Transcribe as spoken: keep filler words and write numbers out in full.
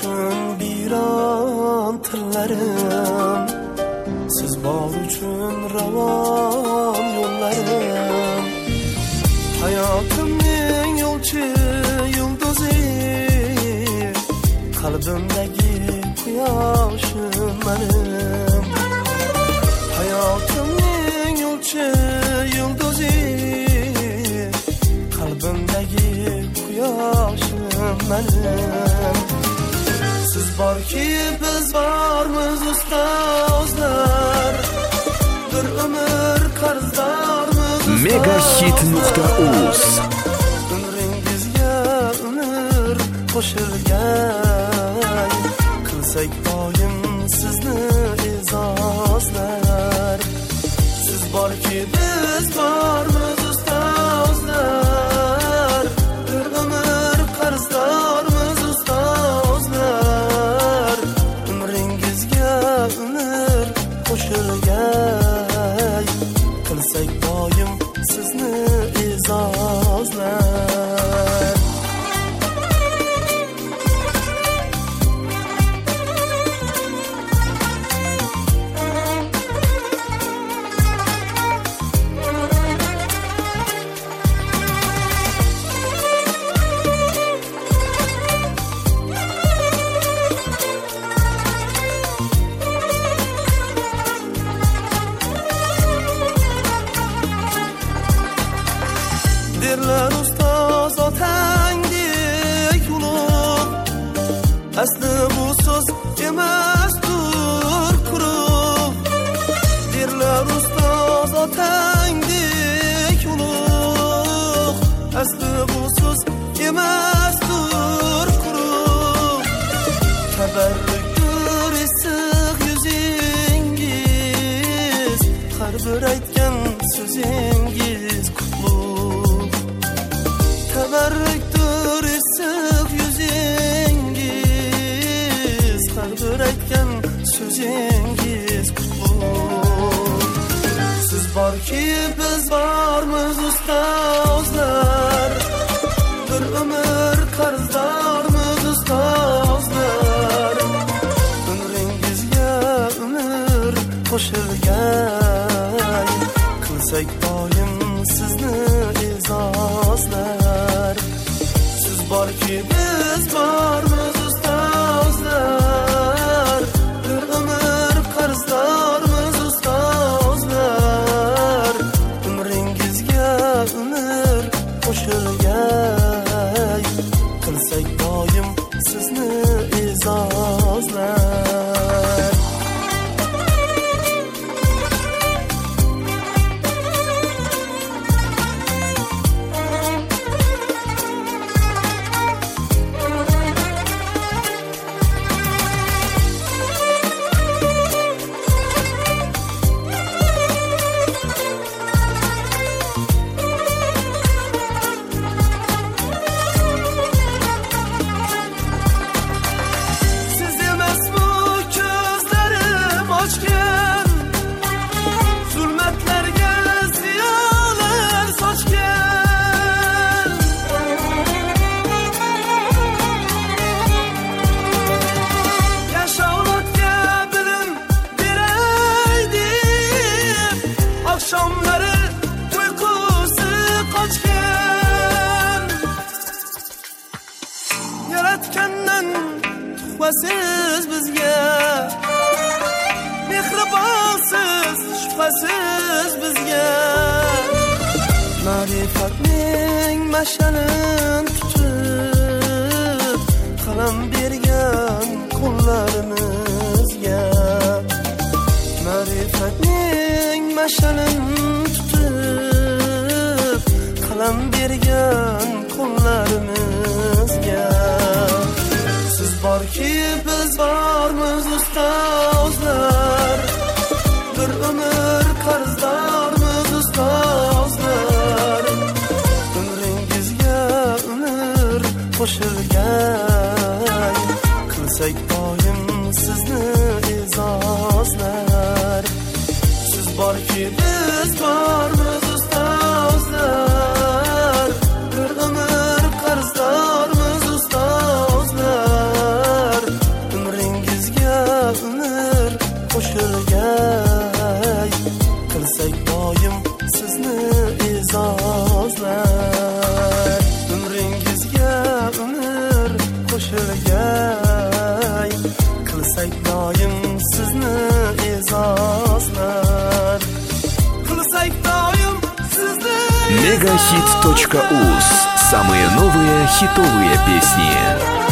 uchun biron tillarim, siz bor uchun ravon yo'llarim. Hayotimning yo'lchi yulduzi, qalbimdagi quyoshim menim. Hayotimning yo'lchi yulduzi, qalbimdagi quyoshim menim. Siz borki biz bormiz ustozlar, bir umr qarzdormiz. megahit nuqta uz Umringizga umr qo'shilgan, qilsak doim sizni e'zozlar. Siz borki biz bormiz ustozlar, bir umr qarzdormiz ustozlar. Umringizga umr qo'shilgan, qilsak doim sizni e'zozlar. Derler ustoz otangdek ulug', asli bu so'z emasdir quruq. Derler ustoz otangdek ulug', asli bu so'z emasdir quruq. Tabarrukdir issiq yuzingiz, har bir aytgan so'zingiz qutlug'. Tabarrukdir issiq yuzingiz, har bir aytgan so'zingiz qutlug'. Siz borki biz bormiz ustozlar, bir umr qarzdormiz ustozlar. Umringizga umr qo'shilgan, qilsak doim sizni e'zozlar. Siz borki biz bormiz ustozlar, bir umr qarzdormiz ustozlar. Umringizga umr qo'shilgan, qilsak doim sizni e'zozlar. Tuhfasiz bizga, mehribonsiz shubhasiz bizga. Ma'rifatning mash'alin tutib, qalam bergan qo'llarimizga. Ma'rifatning mash'alin tutib, qalam bergan qo'llarimizga. Siz borki biz bormiz ustozlar, bir umr qarzdormiz ustozlar. Umringizga umr qo'shilgan, qilsak doim sizni e'zozlar. Siz borki biz bormiz ustozlar, bir umr qarzdormiz ustozlar. sizni e'zozlar qilsak doim sizni. Мегахит точка уз. Самые новые хитовые песни.